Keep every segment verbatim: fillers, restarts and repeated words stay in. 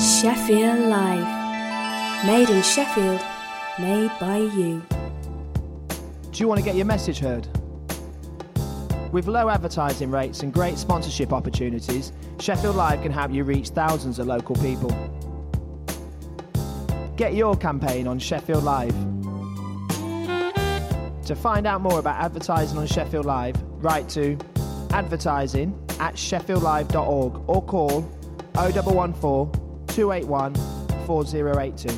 Sheffield Live. Made in Sheffield, made by you. Do you want to get your message heard? With low advertising rates and great sponsorship opportunities, Sheffield Live can help you reach thousands of local people. Get your campaign on Sheffield Live. To find out more about advertising on Sheffield Live, write to advertising at sheffield live dot org or call oh one one four, two eight one, four oh eight two.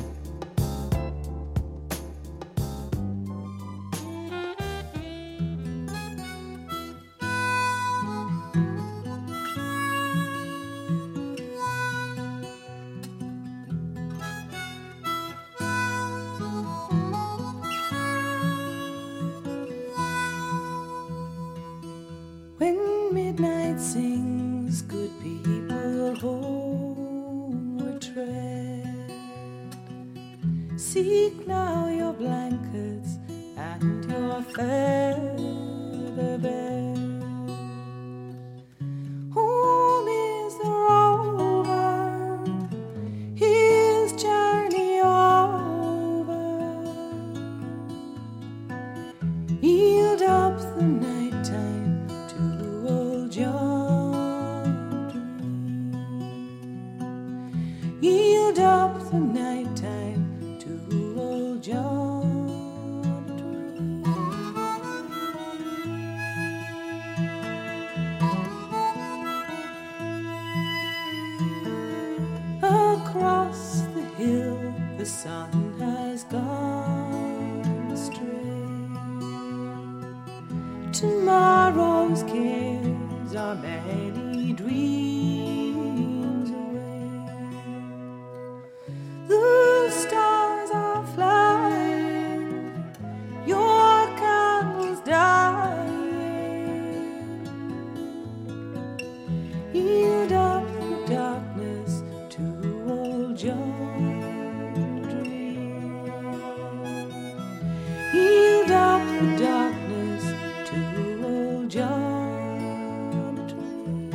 Seek now your blankets and your feather bed. Home is the rover, his journey over. Yield up the nighttime to old John Drew. Yield up the nighttime John Drew. Across the hill the sun has gone astray. Tomorrow's cares are many dreams away. The stars are flying, your candles dying. Yield up the darkness to old John Dream. Yield up the darkness to old John Dream.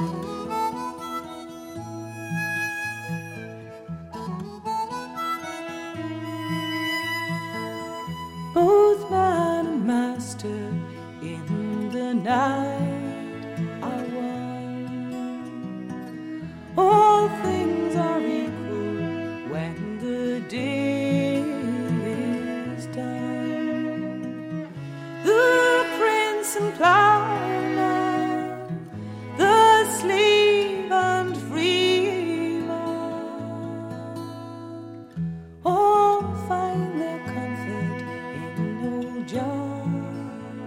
Both man and master in the night are one. All things are equal when the day is done. The prince and plowman, the slave and free man, all find their comfort in old John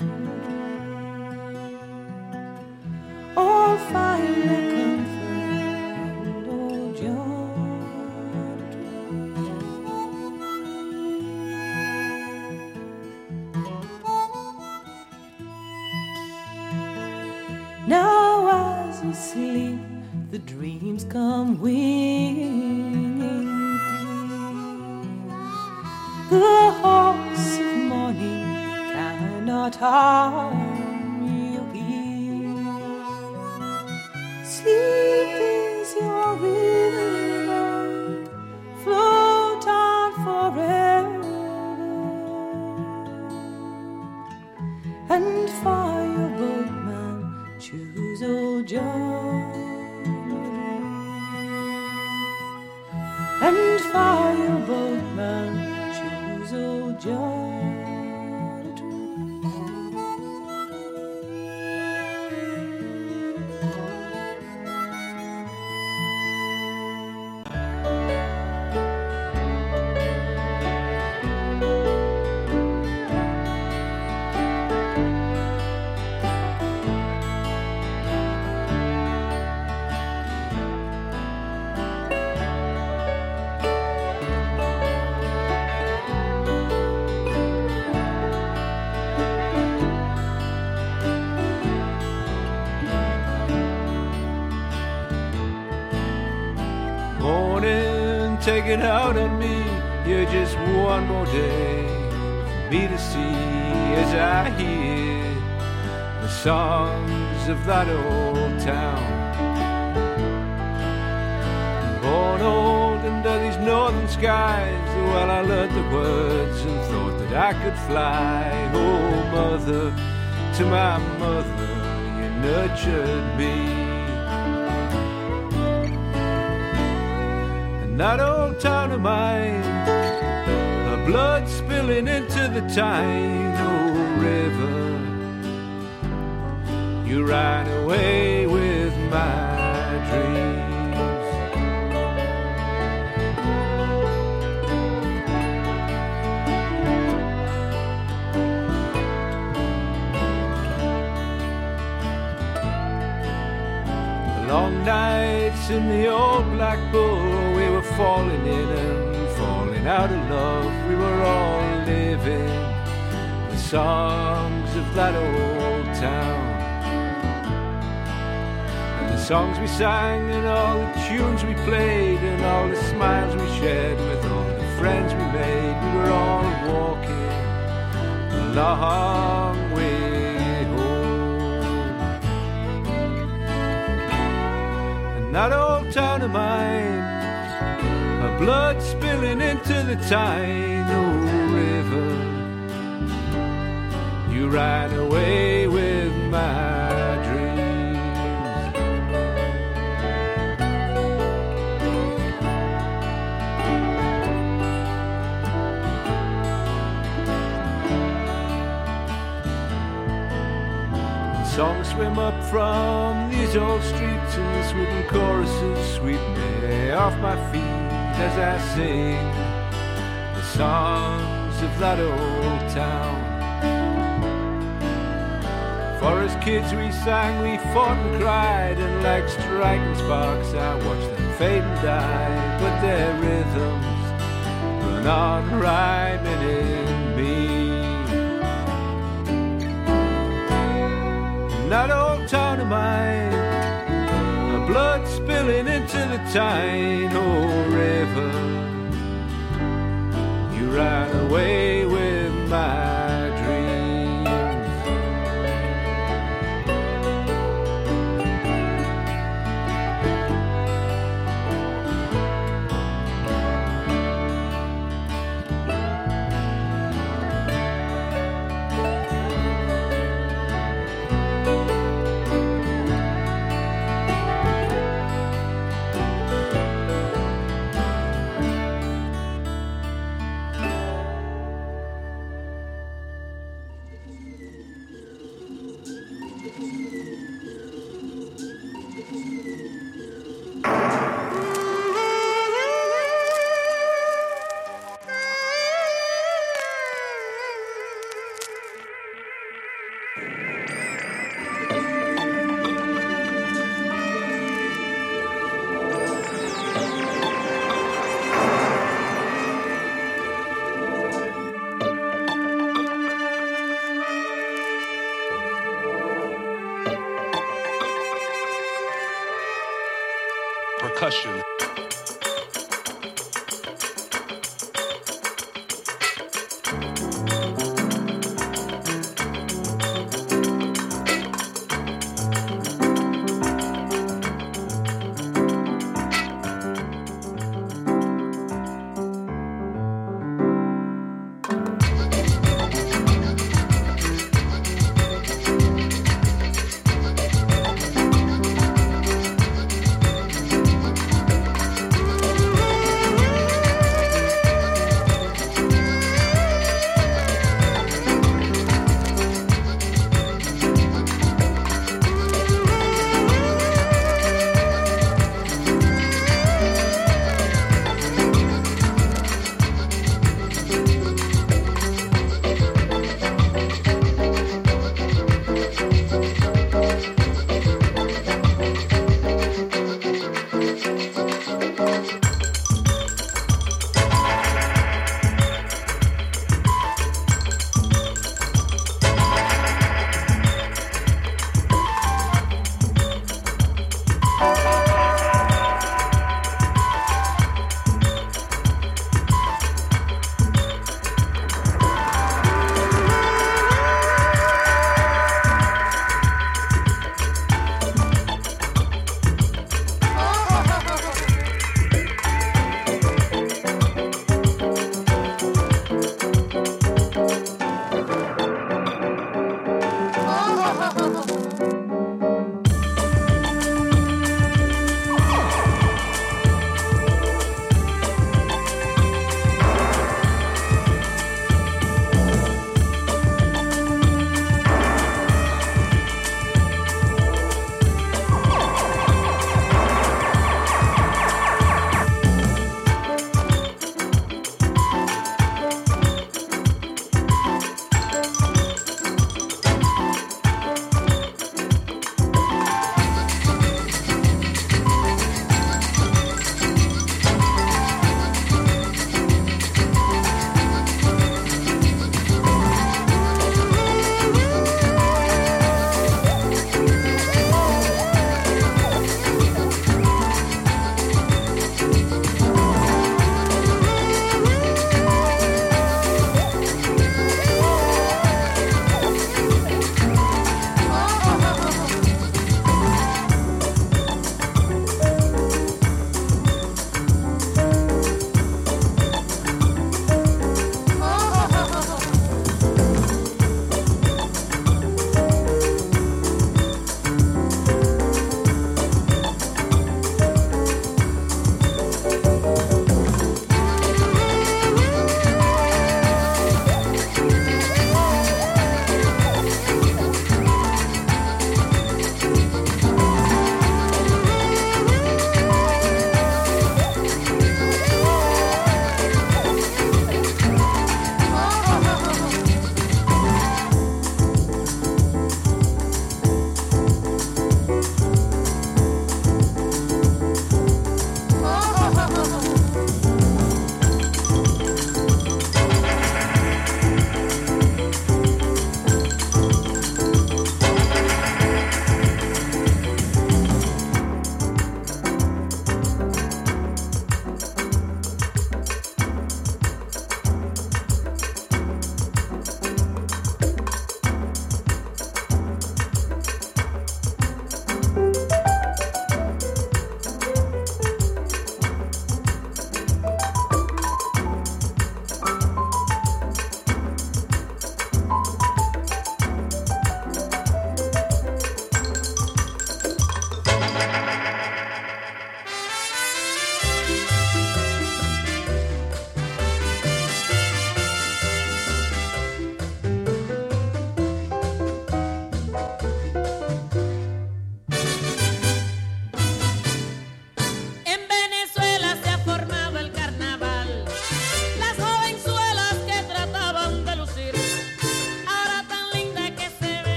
Drew. All find their comfort in old John Drew. Now as you sleep, the dreams come winging clear. The hawks of morning cannot harm you here. Sleep is your river, float on forever. And for your boatman, choose old John. And for your boatman, choose old John Drew. Take it out on me, you're just one more day for me to see as I hear the songs of that old town. Born old and northern skies. Well, I learned the words and thought that I could fly. Oh, mother, to my mother, you nurtured me. And that old town of mine, her blood spilling into the Tyne, oh, river, you ran away with my dreams. Long nights in the old Black Bull, we were falling in and falling out of love. We were all living the songs of that old town. And the songs we sang and all the tunes we played and all the smiles we shared with all the friends we made. We were all walking a long way. That old town of mine, her blood spilling into the Tyne, oh, river, you ran away with my dreams. The songs swim up from these old streets and this wooden choruses sweep me off my feet as I sing the songs of that old town. For as kids we sang, we fought and cried, and like striking sparks I watched them fade and die. But their rhythms run on rhyming in me. And that old town of mine, blood spilling into the Tyne, oh, river, you ran away with my dreams. Percussion.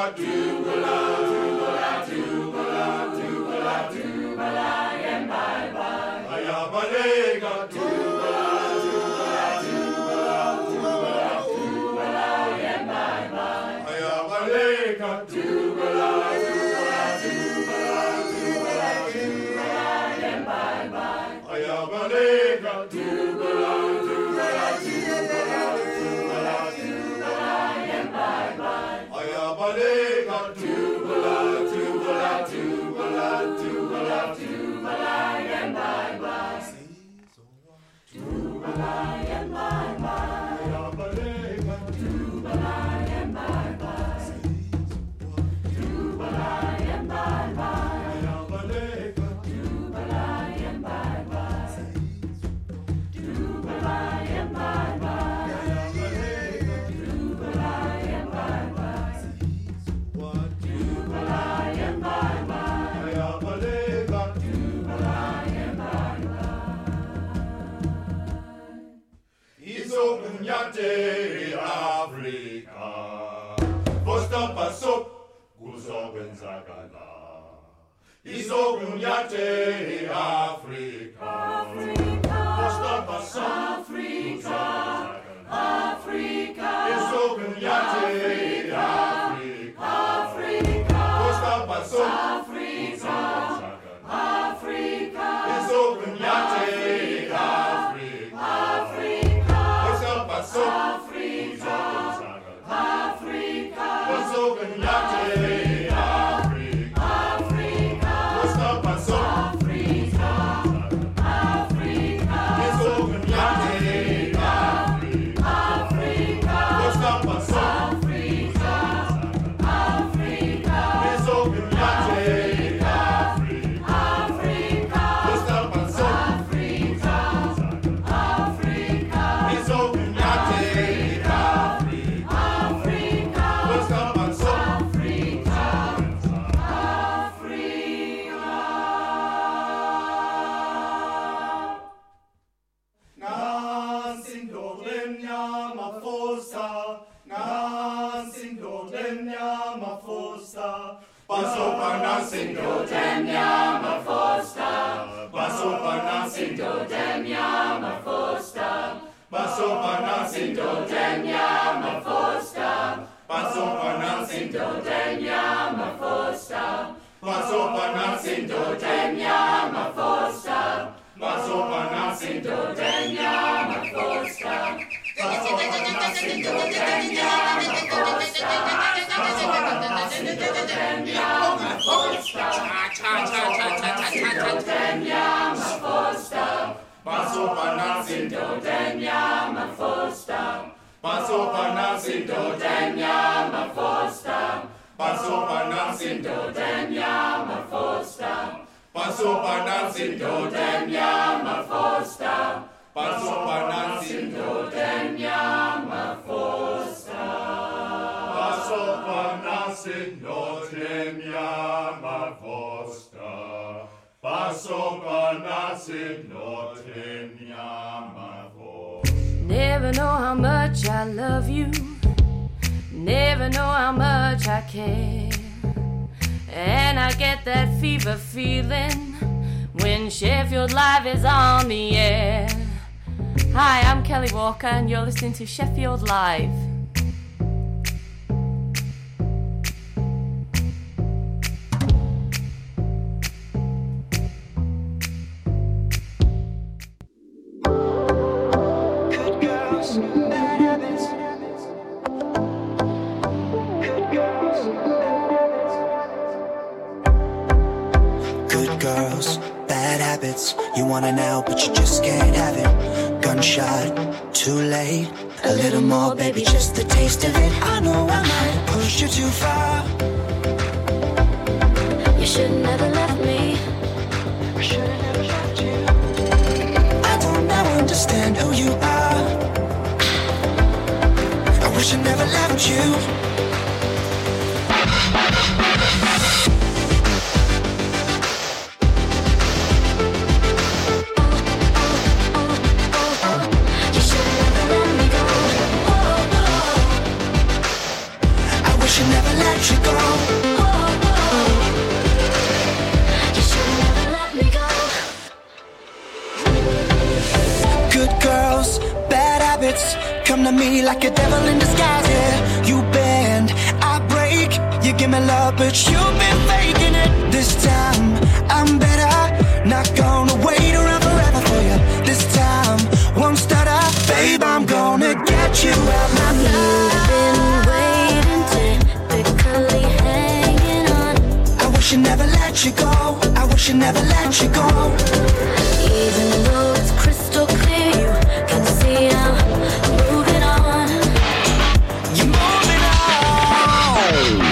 Never know how much I love you. Never know how much I care. And I get that fever feeling when Sheffield Live is on the air. Hi, I'm Kelly Walker and you're listening to Sheffield Live. You want it now, but you just can't have it. Gunshot, too late. A little more, baby, just the taste of it. I know I might push you too far. You should never left me. I should have never left you. I don't now understand who you are. I wish I never left you. You go. come to me like a devil in disguise, yeah. You bend, I break. You give me love, but you've been faking it. This time, I'm better. Not gonna wait around forever for you. This time, won't stutter. Babe, I'm gonna get you out my life. You've been waiting, typically hanging on. I wish I never let you go. I wish I never let you go. Even though it's crystal clear, you can see I'm moving on. You're moving on.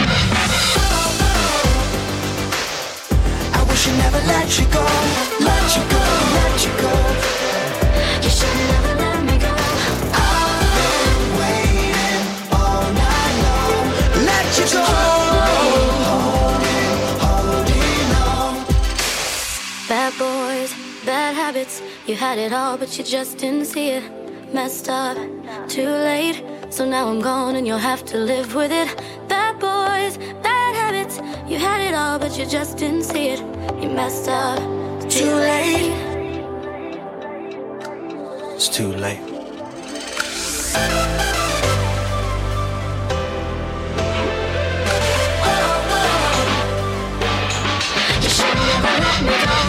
I wish I never let you go. Let you go, let you go. You should never let me go. I've been waiting all night long. Let you go. Holding, holding on. Bad boys, bad habits. You had it all, but you just didn't see it. Messed up, too late. So now I'm gone and you'll have to live with it. Bad boys, bad habits. You had it all, but you just didn't see it. You messed up, too late. It's too late. You should never let me go.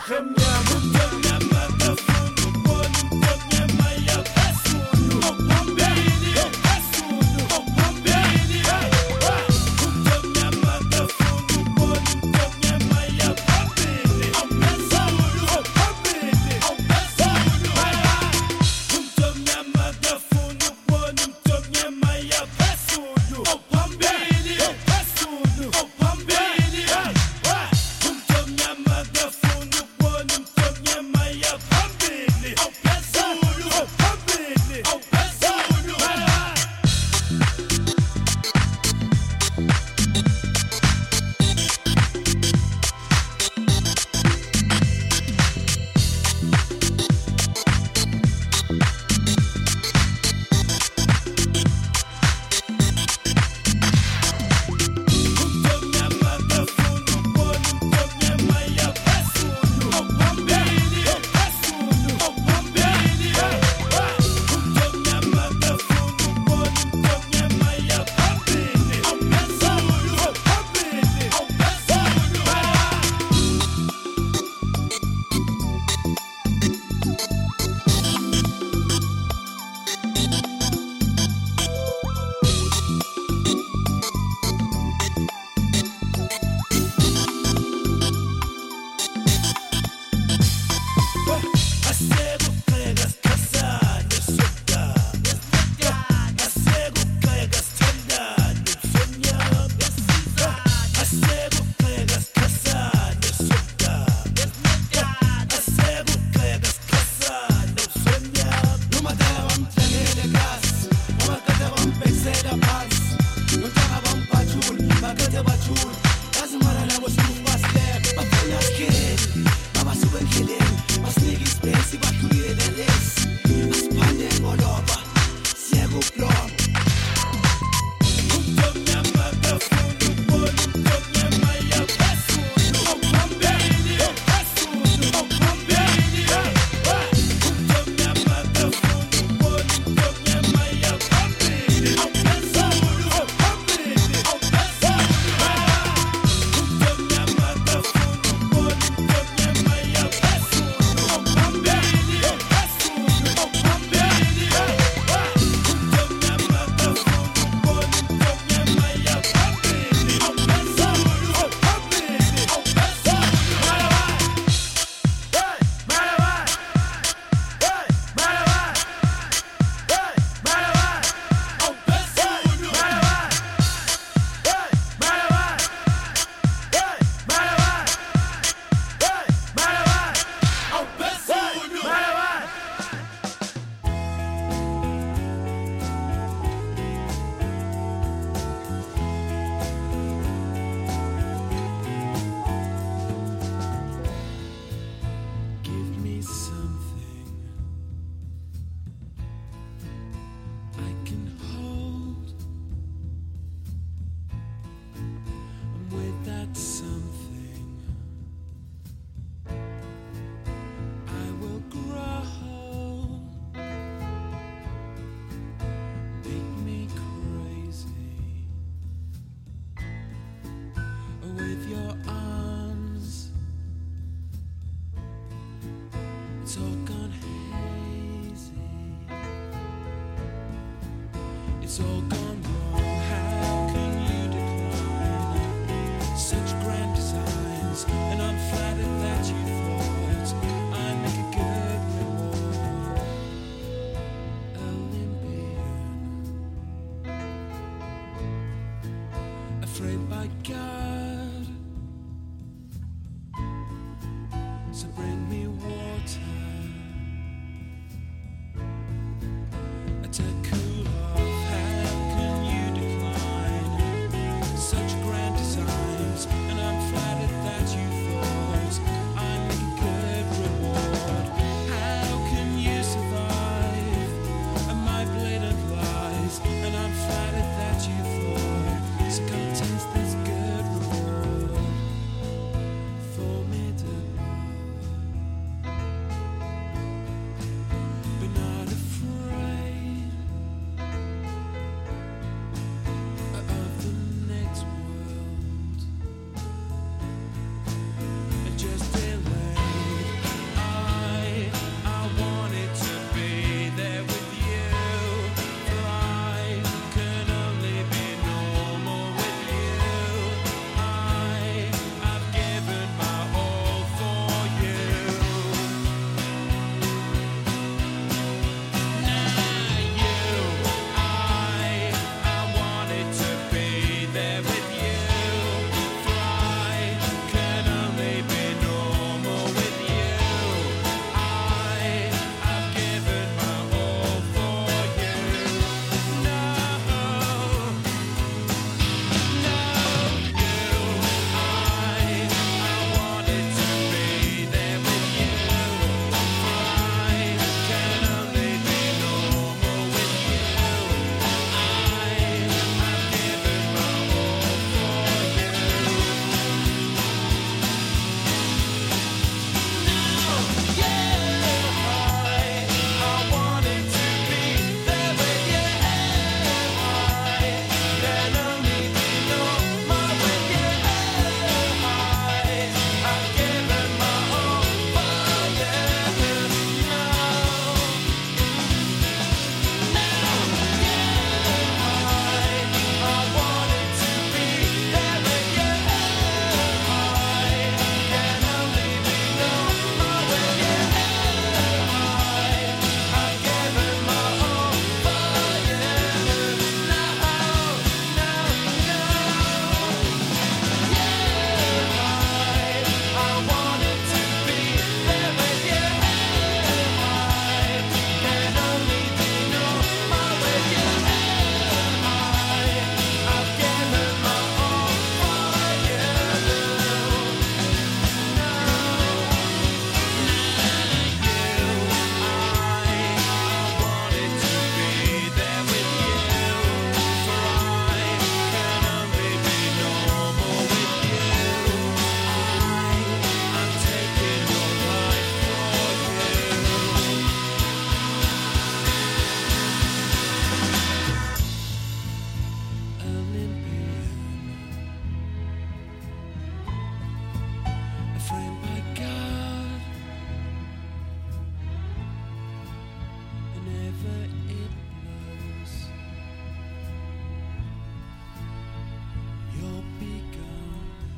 So come taste this good reward.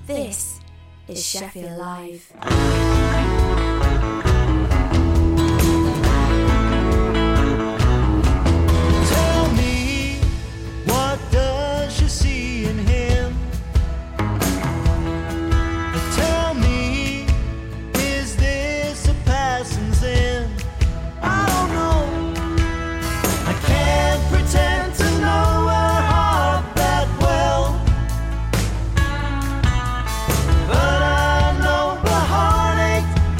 This is Sheffield Live. Tell me, what does she see in him? Tell me, is this a passing sin? I don't know. I can't pretend to know her heart that well, but I know the heartache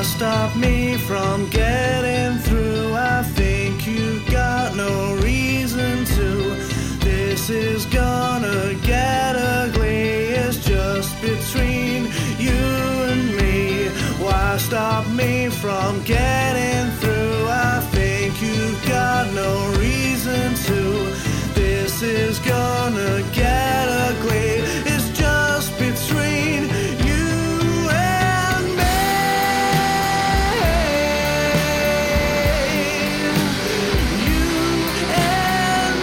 stop me from getting through? I think you got no reason to. This is gonna get ugly. It's just between you and me. Why stop me from getting through? I think you've got no reason to. This is gonna get ugly. It's just between you and me. You and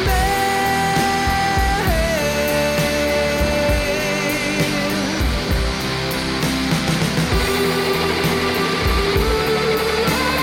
me.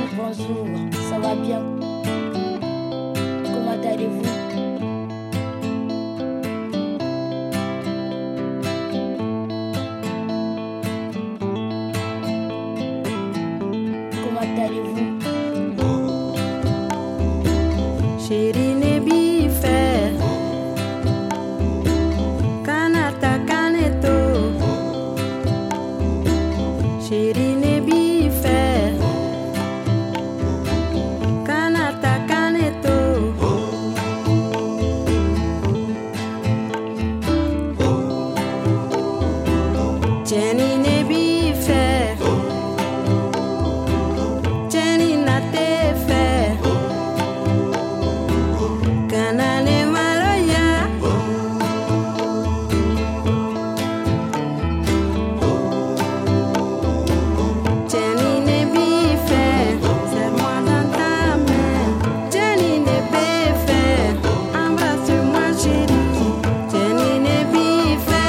Bonjour, ça va bien? Comment allez-vous? Comment allez-vous? Chérie Nebife Kanata Kaneto Chérie Nebife Kanata Kaneto Jenny Nebife Jenny Natefe Kanane Maloya Jenny Nebife serre-moi dans ta main Jenny Nebife embrasse-moi chérie Jenny Nebife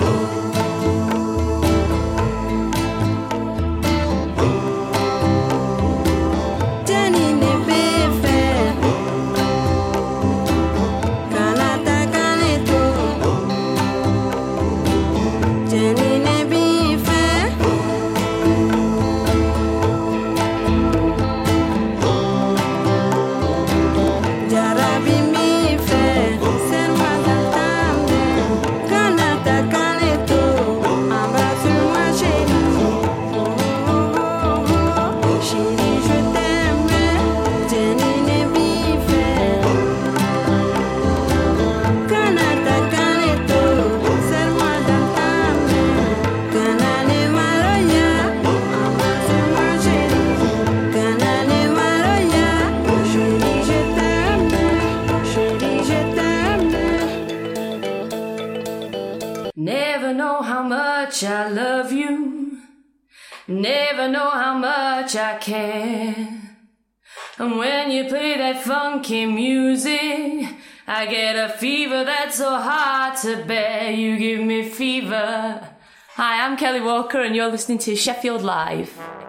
Jenny Nebife Kanata Kaneto Jenny Nebife Jarabi Mife serre-moi dans ta main Kanata Kaneto embrasse-moi chérie oh, oh, oh, oh. Chérie je t'aime Jenny Nebife Kanata Kaneto serre-moi dans ta main Kanane Maloya embrasse-moi chérie Kanane Maloya chérie je t'aime chérie je t'aime Never know how much I love you. Never know how much I care. And when you play that funky music, I get a fever that's so hard to bear. You give me fever. Hi, I'm Kelly Walker and you're listening to Sheffield Live.